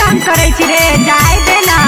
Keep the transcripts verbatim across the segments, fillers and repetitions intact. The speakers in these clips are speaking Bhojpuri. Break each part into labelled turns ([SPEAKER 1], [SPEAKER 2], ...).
[SPEAKER 1] तंग करे छी रे जाए देना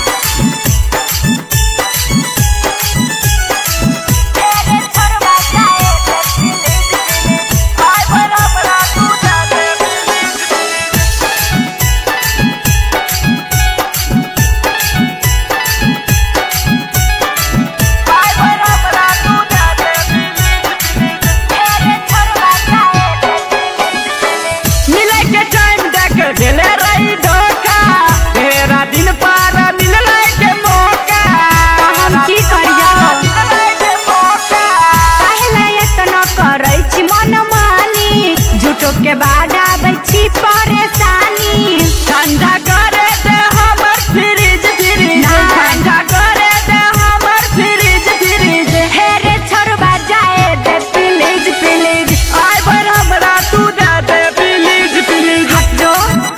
[SPEAKER 1] के बाद आबै छी परेशानी ठंडा करे दे हमर फ्रिज फ्रिज ठंडा करे दे हमर फ्रिज फ्रिज हे रे छोरबा जाए दे प्लीज प्लीज आइ बर हमरा तू दे दे प्लीज प्लीज हट जो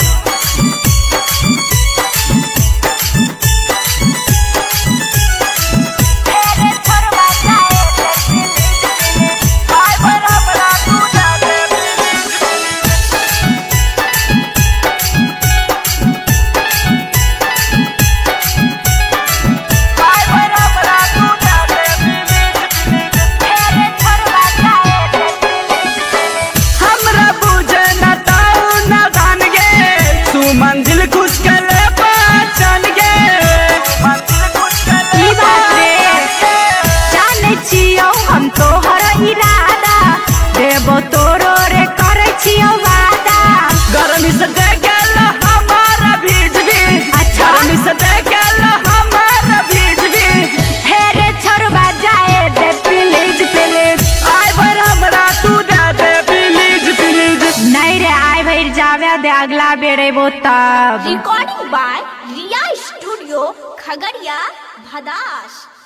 [SPEAKER 1] मंदिर कुछ के ले पहचान गे ई बात रे जाने छियो हम तोहर इरादा देबो तोरो रे करे छियो वादा गर्मी से दे गेल हमारा भीज भी अच्छा गर्मी से दे गेल हमारा भीज भी हे रे छोरबा जाए दे प्लीज प्लीज आइ बर हमरा तू दे दे प्लीज प्लीज नहीं रे आइ भर जावे दे अगला बेर एबो तब
[SPEAKER 2] Recording by Riya Studio, Khagadiya, Bhadash.